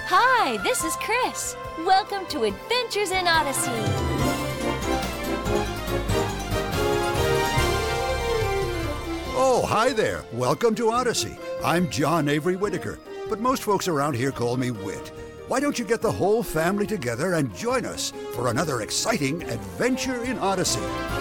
Hi, this is Chris. Welcome to Adventures in Odyssey. Oh, hi there. Welcome to Odyssey. I'm John Avery Whitaker, but most folks around here call me Whit. Why don't you get the whole family together and join us for another exciting adventure in Odyssey?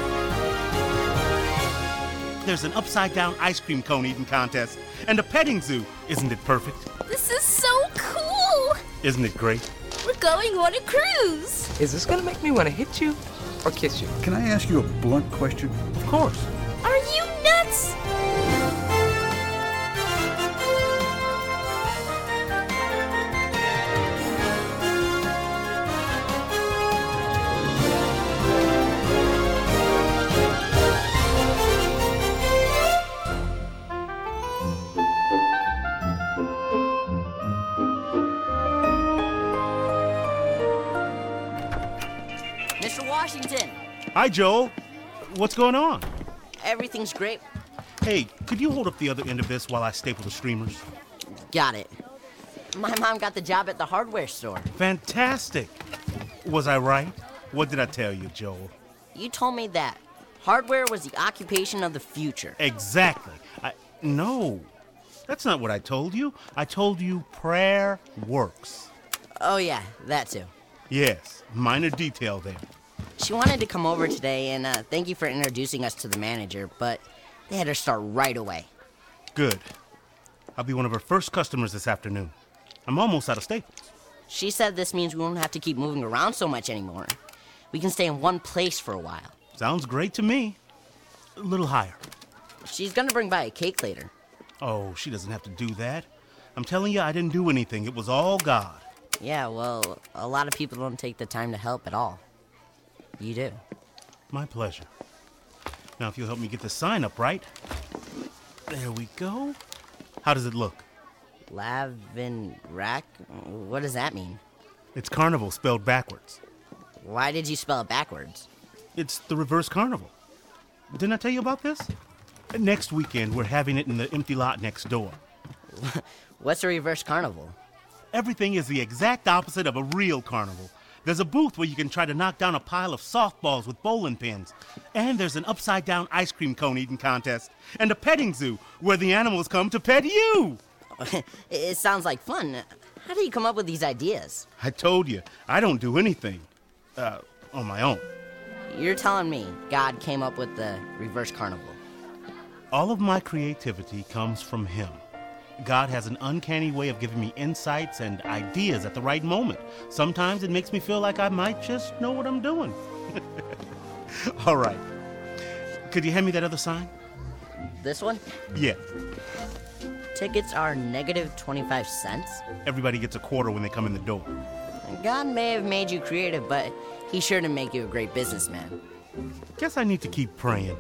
There's an upside-down ice cream cone eating contest and a petting zoo. Isn't it perfect? This is so cool. Isn't it great? We're going on a cruise. Is this gonna make me want to hit you or kiss you? Can I ask you a blunt question? Of course. Are you nuts? Mr. Washington, Hi, Joel. What's going on? everything's great. Hey, could you hold up the other end of this while I staple the streamers? Got it. My mom got the job at the hardware store. Fantastic. Was I right? What did I tell you, Joel? You told me that hardware was the occupation of the future. Exactly. No, that's not what I told you. I told you prayer works. Oh yeah, that too. Yes, minor detail there. She wanted to come over today and thank you for introducing us to the manager, but they had her start right away. Good. I'll be one of her first customers this afternoon. I'm almost out of staples. She said this means we won't have to keep moving around so much anymore. We can stay in one place for a while. Sounds great to me. A little higher. She's gonna bring by a cake later. Oh, she doesn't have to do that. I'm telling you, I didn't do anything. It was all God. Yeah, well, a lot of people don't take the time to help at all. You do. My pleasure. Now, if you'll help me get the sign up right. There we go. How does it look? Rack? What does that mean? It's carnival spelled backwards. Why did you spell it backwards? It's the reverse carnival. Didn't I tell you about this? Next weekend, we're having it in the empty lot next door. What's a reverse carnival? Everything is the exact opposite of a real carnival. There's a booth where you can try to knock down a pile of softballs with bowling pins. And there's an upside-down ice cream cone eating contest. And a petting zoo where the animals come to pet you. It sounds like fun. How do you come up with these ideas? I told you, I don't do anything on my own. You're telling me God came up with the reverse carnival. All of my creativity comes from Him. God has an uncanny way of giving me insights and ideas at the right moment. Sometimes it makes me feel like I might just know what I'm doing. All right. Could you hand me that other sign? This one? Yeah. Tickets are negative 25 cents. Everybody gets a quarter when they come in the door. God may have made you creative, but He sure didn't make you a great businessman. Guess I need to keep praying.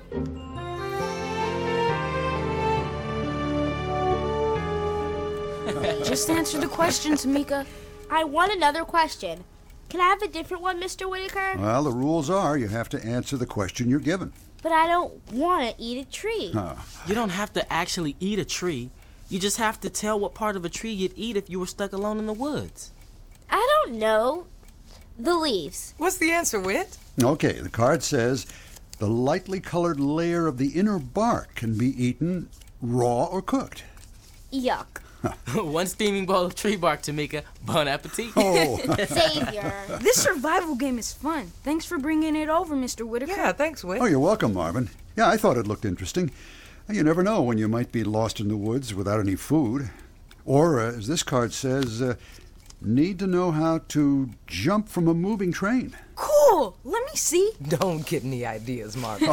Just answer the question, Tamika. I want another question. Can I have a different one, Mr. Whitaker? Well, the rules are you have to answer the question you're given. But I don't want to eat a tree. You don't have to actually eat a tree. You just have to tell what part of a tree you'd eat if you were stuck alone in the woods. I don't know. The leaves. What's the answer, Whit? Okay, the card says the lightly colored layer of the inner bark can be eaten raw or cooked. Yuck. One steaming bowl of tree bark, Tamika. Bon appetit. Oh. Savior. This survival game is fun. Thanks for bringing it over, Mr. Whitaker. Yeah, thanks, Whit. Oh, you're welcome, Marvin. Yeah, I thought it looked interesting. You never know when you might be lost in the woods without any food. Or, as this card says, need to know how to jump from a moving train. Cool. Let me see. Don't get any ideas, Marvin.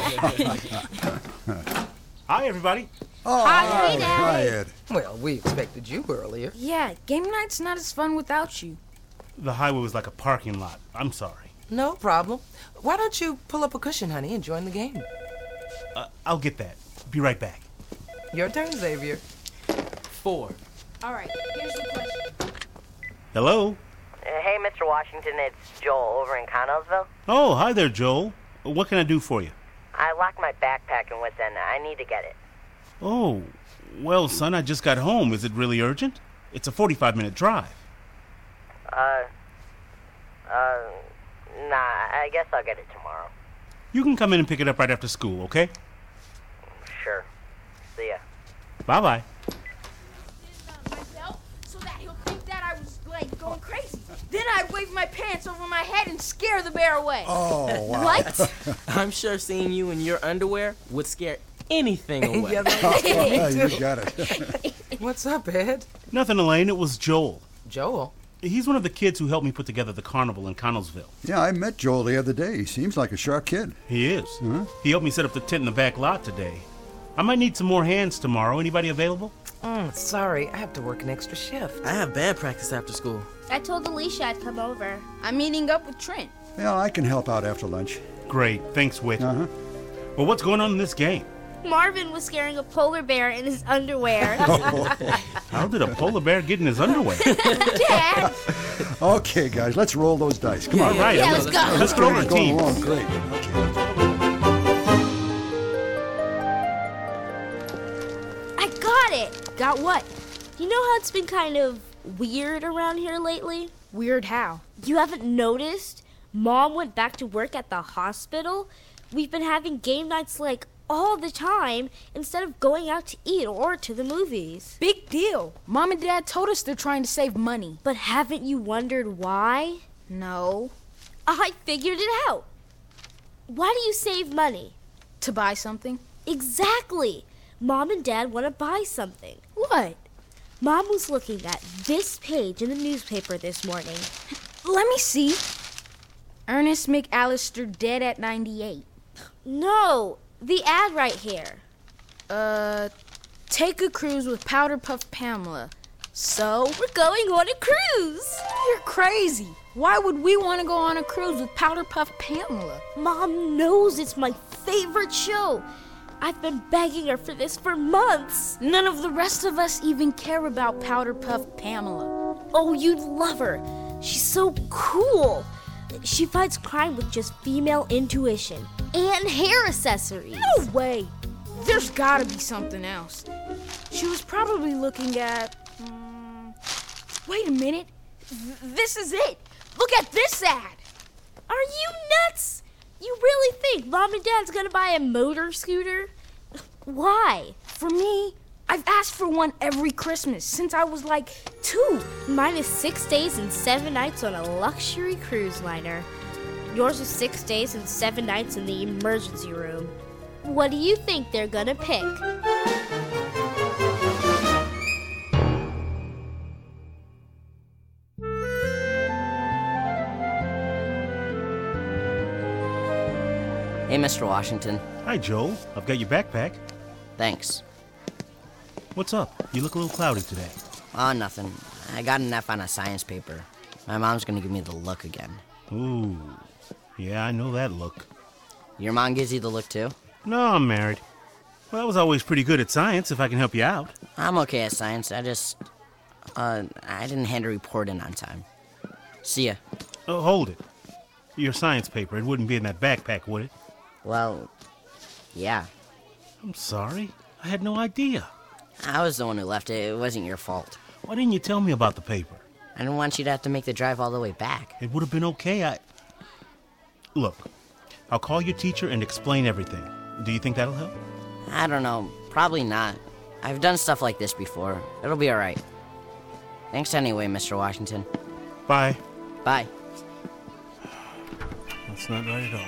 Hi, everybody. Oh, Hi, hi, Ed. Well, we expected you earlier. Yeah, game night's not as fun without you. The highway was like a parking lot. I'm sorry. No problem. Why don't you pull up a cushion, honey, and join the game? I'll get that. Be right back. Your turn, Xavier. 4. All right, here's the question. Hello? Hey, Mr. Washington, it's Joel over in Connellsville. Oh, hi there, Joel. What can I do for you? I locked my backpack in Wits End. I need to get it. Oh, well, son, I just got home. Is it really urgent? It's a 45-minute drive. I guess I'll get it tomorrow. You can come in and pick it up right after school, okay? Sure. See ya. Bye-bye. Myself, so that he'll think that I was, going crazy. Then I'd wave my pants over my head and scare the bear away. Oh, wow. What? I'm sure seeing you in your underwear would scare anything away. Yeah, you got it. What's up, Ed? Nothing, Elaine. It was Joel. Joel? He's one of the kids who helped me put together the carnival in Connellsville. Yeah, I met Joel the other day. He seems like a sharp kid. He is. He helped me set up the tent in the back lot today. I might need some more hands tomorrow. Anybody available? Sorry, I have to work an extra shift. I have band practice after school. I told Alicia I'd come over. I'm meeting up with Trent. Yeah, I can help out after lunch. Great. Thanks, Whit. Uh-huh. Well, what's going on in this game? Marvin was scaring a polar bear in his underwear. How did a polar bear get in his underwear? Dad! Okay, guys, let's roll those dice. Come on. All right. Yeah, let's go. Let's go over It's the going team. along great. I got it! Got what? You know how it's been kind of weird around here lately? Weird how? You haven't noticed? Mom went back to work at the hospital. We've been having game nights all the time instead of going out to eat or to the movies. Big deal. Mom and Dad told us they're trying to save money. But haven't you wondered why? No. I figured it out. Why do you save money? To buy something? Exactly. Mom and Dad want to buy something. What? Mom was looking at this page in the newspaper this morning. Let me see. Ernest McAllister dead at 98. No, the ad right here. Take a cruise with Powder Puff Pamela. So? We're going on a cruise. You're crazy. Why would we want to go on a cruise with Powder Puff Pamela? Mom knows it's my favorite show. I've been begging her for this for months. None of the rest of us even care about Powder Puff Pamela. Oh, you'd love her. She's so cool. She fights crime with just female intuition and hair accessories. No way. There's gotta be something else. She was probably looking at... Wait a minute. This is it. Look at this ad. Are you nuts? You really think Mom and Dad's gonna buy a motor scooter? Why? For me, I've asked for one every Christmas since I was 2. Mine is 6 days and 7 nights on a luxury cruise liner. Yours is 6 days and 7 nights in the emergency room. What do you think they're gonna pick? Hey, Mr. Washington. Hi, Joel. I've got your backpack. Thanks. What's up? You look a little cloudy today. Oh, nothing. I got an F on a science paper. My mom's gonna give me the look again. Ooh. Yeah, I know that look. Your mom gives you the look, too? No, I'm married. Well, I was always pretty good at science, if I can help you out. I'm okay at science. I didn't hand a report in on time. See ya. Oh, hold it. Your science paper, it wouldn't be in that backpack, would it? Well, yeah. I'm sorry. I had no idea. I was the one who left it. It wasn't your fault. Why didn't you tell me about the paper? I didn't want you to have to make the drive all the way back. It would have been okay. Look, I'll call your teacher and explain everything. Do you think that'll help? I don't know. Probably not. I've done stuff like this before. It'll be all right. Thanks anyway, Mr. Washington. Bye. Bye. That's not right at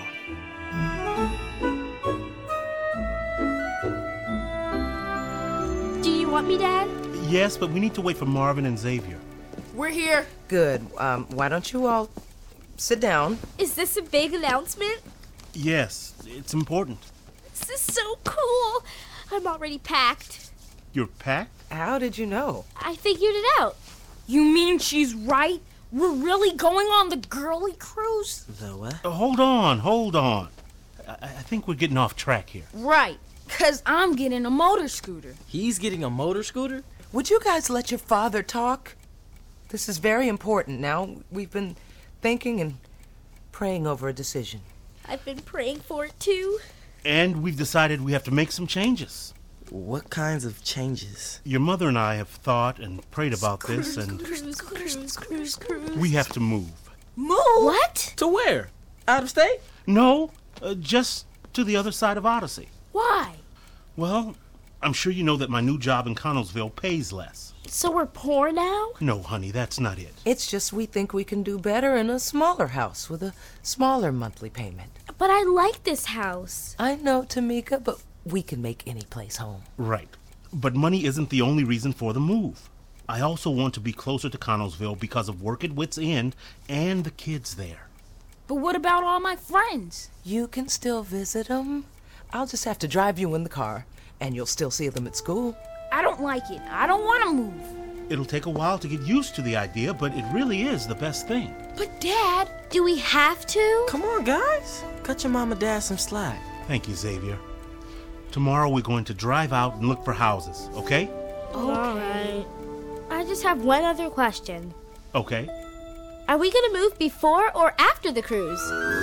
all. Do you want me, Dad? Yes, but we need to wait for Marvin and Xavier. We're here. Good. Why don't you all sit down? Is this a big announcement? Yes, it's important. This is so cool. I'm already packed. You're packed? How did you know? I figured it out. You mean she's right? We're really going on the girly cruise? The what? Hold on. I think we're getting off track here. Right, because I'm getting a motor scooter. He's getting a motor scooter? Would you guys let your father talk? This is very important now. We've been thinking and praying over a decision. I've been praying for it, too. And we've decided we have to make some changes. What kinds of changes? Your mother and I have thought and prayed about this, and Cruise. we have to move. Move? What? To where? Out of state? No, just to the other side of Odyssey. Why? Well, I'm sure you know that my new job in Connellsville pays less. So we're poor now? No, honey, that's not it. It's just we think we can do better in a smaller house with a smaller monthly payment. But I like this house. I know, Tamika, but we can make any place home. Right. But money isn't the only reason for the move. I also want to be closer to Connellsville because of work at Wits End and the kids there. But what about all my friends? You can still visit them. I'll just have to drive you in the car, and you'll still see them at school. I don't like it. I don't want to move. It'll take a while to get used to the idea, but it really is the best thing. But, Dad... Do we have to? Come on, guys. Cut your mom and dad some slack. Thank you, Xavier. Tomorrow we're going to drive out and look for houses, okay? All right. I just have one other question. Okay. Are we going to move before or after the cruise?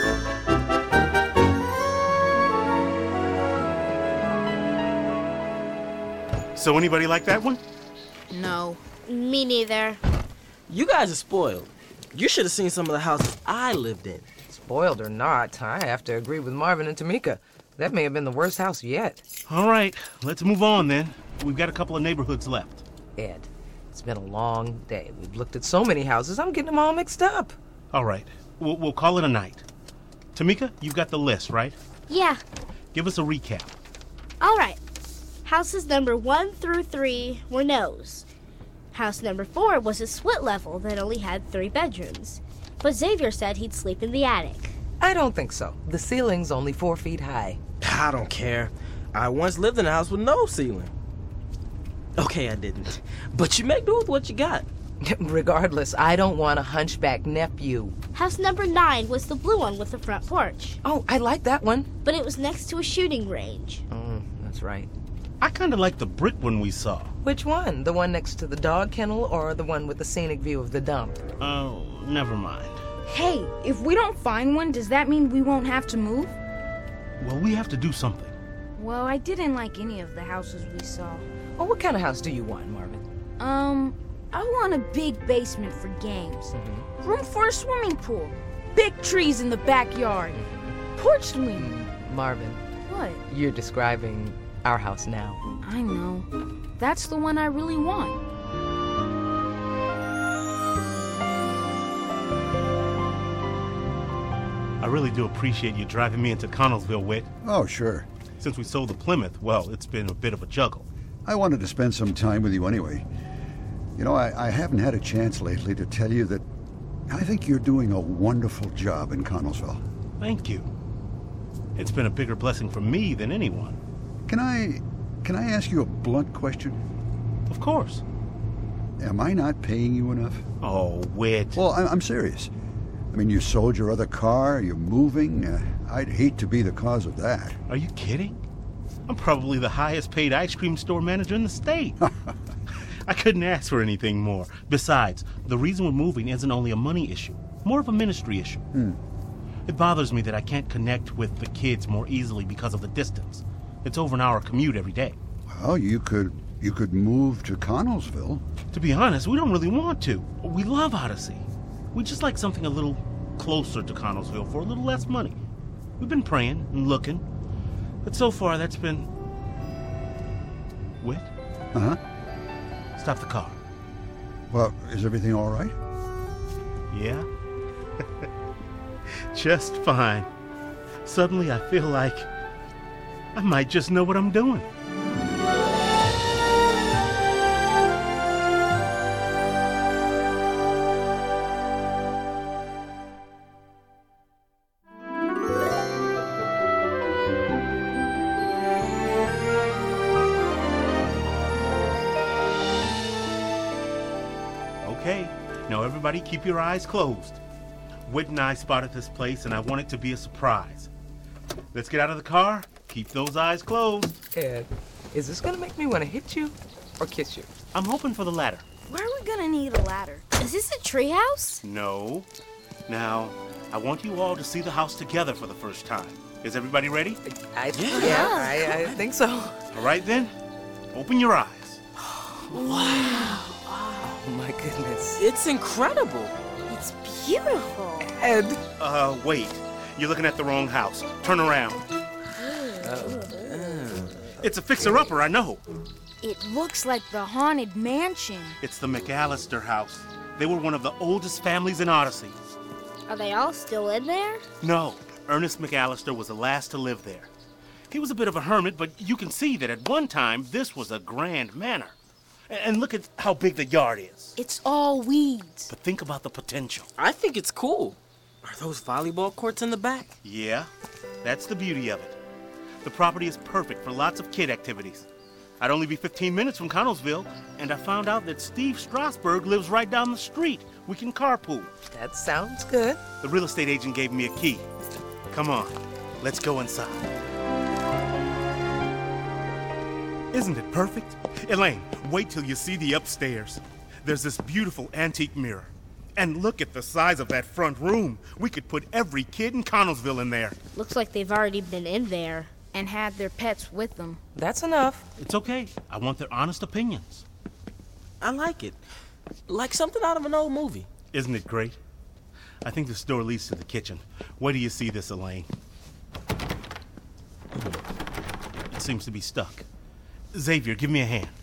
So anybody like that one? No. Me neither. You guys are spoiled. You should have seen some of the houses I lived in. Spoiled or not, I have to agree with Marvin and Tamika. That may have been the worst house yet. All right, let's move on then. We've got a couple of neighborhoods left. Ed, it's been a long day. We've looked at so many houses, I'm getting them all mixed up. All right, we'll call it a night. Tamika, you've got the list, right? Yeah. Give us a recap. All right. Houses number 1 through 3 were no's. House number 4 was a split level that only had 3 bedrooms. But Xavier said he'd sleep in the attic. I don't think so. The ceiling's only 4 feet high. I don't care. I once lived in a house with no ceiling. Okay, I didn't. But you make do with what you got. Regardless, I don't want a hunchback nephew. House number 9 was the blue one with the front porch. Oh, I like that one. But it was next to a shooting range. That's right. I kind of like the brick one we saw. Which one? The one next to the dog kennel or the one with the scenic view of the dump? Oh, never mind. Hey, if we don't find one, does that mean we won't have to move? Well, we have to do something. Well, I didn't like any of the houses we saw. Oh, what kind of house do you want, Marvin? I want a big basement for games. Room for a swimming pool. Big trees in the backyard. Porch swing. Marvin, What? you're describing our house now. I know. That's the one I really want. I really do appreciate you driving me into Connellsville, Whit. Oh, sure. Since we sold the Plymouth, well, it's been a bit of a juggle. I wanted to spend some time with you anyway. You know, I haven't had a chance lately to tell you that I think you're doing a wonderful job in Connellsville. Thank you. It's been a bigger blessing for me than anyone. Can I ask you a blunt question? Of course. Am I not paying you enough? Oh, Whit. Well, I'm serious. I mean, you sold your other car, you're moving. I'd hate to be the cause of that. Are you kidding? I'm probably the highest paid ice cream store manager in the state. I couldn't ask for anything more. Besides, the reason we're moving isn't only a money issue, more of a ministry issue. It bothers me that I can't connect with the kids more easily because of the distance. It's over an hour commute every day. Well, you could move to Connellsville. To be honest, we don't really want to. We love Odyssey. We just like something a little closer to Connellsville for a little less money. We've been praying and looking, but so far that's been... Whit? Uh-huh. Stop the car. Well, is everything all right? Yeah? Just fine. Suddenly I feel like I might just know what I'm doing. Okay, now everybody keep your eyes closed. Whit and I spotted this place and I want it to be a surprise. Let's get out of the car. Keep those eyes closed. Ed, is this gonna make me want to hit you or kiss you? I'm hoping for the latter. Where are we gonna need a ladder? Is this a treehouse? No. Now, I want you all to see the house together for the first time. Is everybody ready? I think so. All right then, open your eyes. Oh my goodness. It's incredible. It's beautiful. Ed, Wait. You're looking at the wrong house. Turn around. It's a fixer-upper, I know. It looks like the Haunted Mansion. It's the McAllister house. They were one of the oldest families in Odyssey. Are they all still in there? No, Ernest McAllister was the last to live there. He was a bit of a hermit, but you can see that at one time this was a grand manor. And look at how big the yard is. It's all weeds. But think about the potential. I think it's cool. Are those volleyball courts in the back? Yeah, that's the beauty of it. The property is perfect for lots of kid activities. I'd only be 15 minutes from Connellsville, and I found out that Steve Strasberg lives right down the street. We can carpool. That sounds good. The real estate agent gave me a key. Come on, let's go inside. Isn't it perfect? Elaine, wait till you see the upstairs. There's this beautiful antique mirror. And look at the size of that front room. We could put every kid in Connellsville in there. Looks like they've already been in there. And had their pets with them. That's enough. It's okay. I want their honest opinions. I like it. Like something out of an old movie. Isn't it great? I think this door leads to the kitchen. Where do you see this, Elaine? It seems to be stuck. Xavier, give me a hand.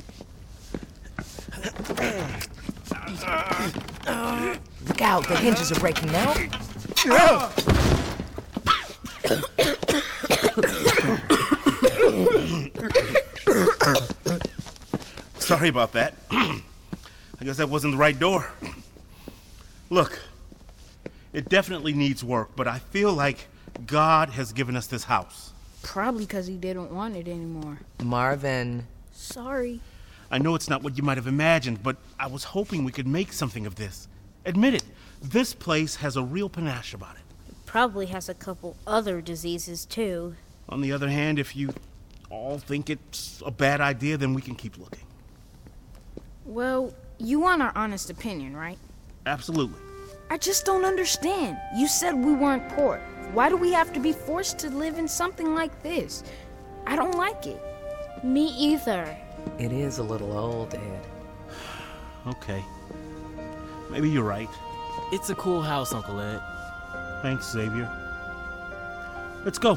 Look out, the hinges are breaking now. Sorry about that. I guess that wasn't the right door. Look, it definitely needs work, but I feel like God has given us this house. Probably because he didn't want it anymore. Marvin. Sorry. I know it's not what you might have imagined, but I was hoping we could make something of this. Admit it, this place has a real panache about it. Probably has a couple other diseases, too. On the other hand, if you all think it's a bad idea, then we can keep looking. Well, you want our honest opinion, right? Absolutely. I just don't understand. You said we weren't poor. Why do we have to be forced to live in something like this? I don't like it. Me either. It is a little old, Dad. Okay. Maybe you're right. It's a cool house, Uncle Ed. Thanks, Xavier. Let's go.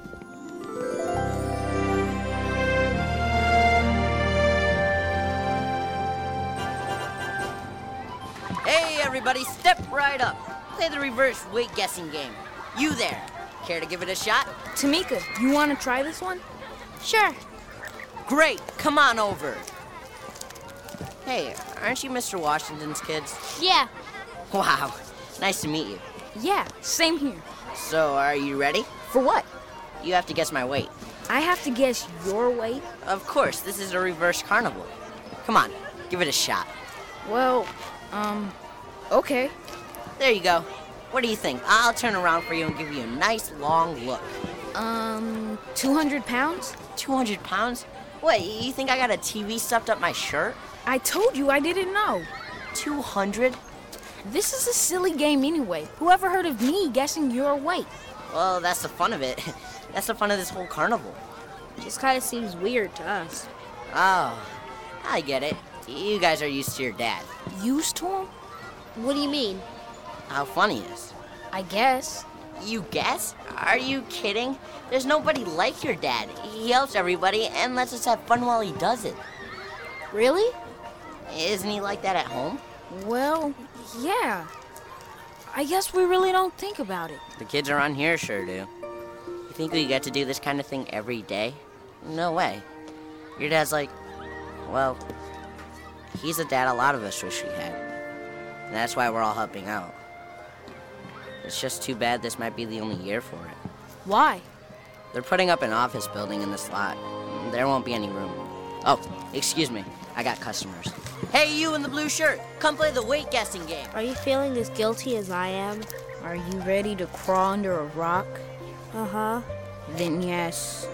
Hey, everybody, step right up. Play the reverse weight guessing game. You there, care to give it a shot? Tamika, you want to try this one? Sure. Great, come on over. Hey, aren't you Mr. Washington's kids? Yeah. Wow, nice to meet you. Yeah, same here. So, are you ready? For what? You have to guess my weight. I have to guess your weight? Of course, this is a reverse carnival. Come on, give it a shot. Well, okay. There you go. What do you think? I'll turn around for you and give you a nice long look. 200 pounds? 200 pounds? What, you think I got a TV stuffed up my shirt? I told you I didn't know. 200? This is a silly game anyway. Whoever heard of me guessing your weight? Well, that's the fun of it. That's the fun of this whole carnival. Just kind of seems weird to us. Oh, I get it. You guys are used to your dad. Used to him? What do you mean? How fun he is. I guess. You guess? Are you kidding? There's nobody like your dad. He helps everybody and lets us have fun while he does it. Really? Isn't he like that at home? Well, yeah. I guess we really don't think about it. The kids around here sure do. You think we get to do this kind of thing every day? No way. Your dad's like, well, he's a dad a lot of us wish we had. And that's why we're all helping out. It's just too bad this might be the only year for it. Why? They're putting up an office building in this lot. There won't be any room. Oh, excuse me. I got customers. Hey, you in the blue shirt. Come play the weight guessing game. Are you feeling as guilty as I am? Are you ready to crawl under a rock? Uh-huh. Then yes.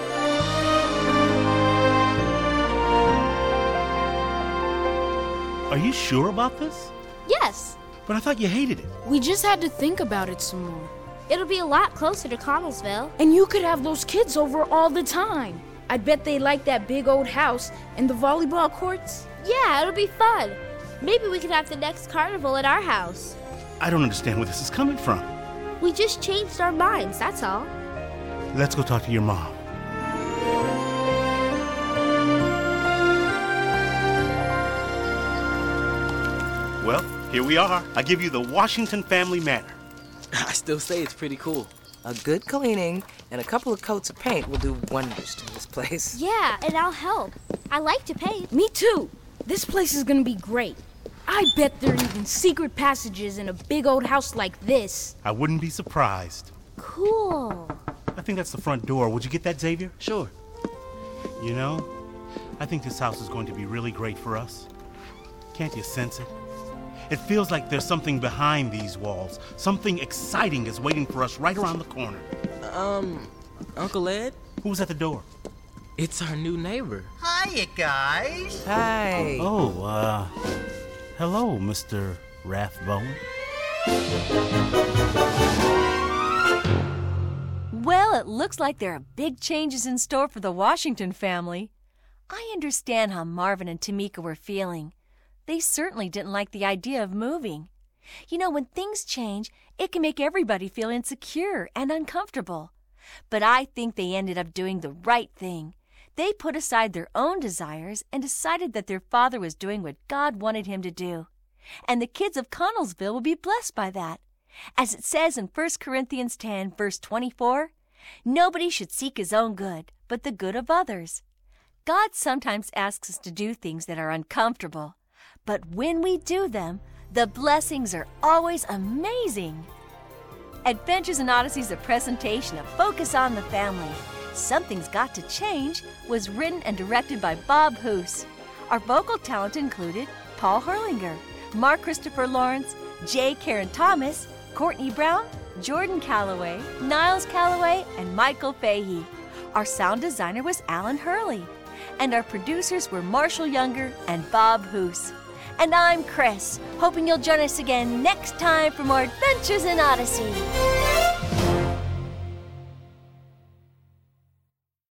Are you sure about this? Yes. But I thought you hated it. We just had to think about it some more. It'll be a lot closer to Connellsville. And you could have those kids over all the time. I bet they like that big old house and the volleyball courts. Yeah, it'll be fun. Maybe we could have the next carnival at our house. I don't understand where this is coming from. We just changed our minds, that's all. Let's go talk to your mom. Well, here we are. I give you the Washington Family Manor. I still say it's pretty cool. A good cleaning and a couple of coats of paint will do wonders to this place. Yeah, and I'll help. I like to paint. Me too. This place is gonna be great. I bet there are even secret passages in a big old house like this. I wouldn't be surprised. Cool. I think that's the front door. Would you get that, Xavier? Sure. You know, I think this house is going to be really great for us. Can't you sense it? It feels like there's something behind these walls. Something exciting is waiting for us right around the corner. Uncle Ed? Who's at the door? It's our new neighbor. Hiya, guys. Hi. Oh, hello, Mr. Rathbone. Well, it looks like there are big changes in store for the Washington family. I understand how Marvin and Tamika were feeling. They certainly didn't like the idea of moving. You know, when things change, it can make everybody feel insecure and uncomfortable. But I think they ended up doing the right thing. They put aside their own desires and decided that their father was doing what God wanted him to do. And the kids of Connellsville will be blessed by that. As it says in 1 Corinthians 10, verse 24, nobody should seek his own good, but the good of others. God sometimes asks us to do things that are uncomfortable. But when we do them, the blessings are always amazing. Adventures in Odyssey is a presentation of Focus on the Family. Something's Got to Change was written and directed by Bob Hoose. Our vocal talent included Paul Herlinger, Mark Christopher Lawrence, J. Karen Thomas, Courtney Brown, Jordan Calloway, Niles Calloway, and Michael Fahey. Our sound designer was Alan Hurley. And our producers were Marshall Younger and Bob Hoose. And I'm Chris, hoping you'll join us again next time for more Adventures in Odyssey.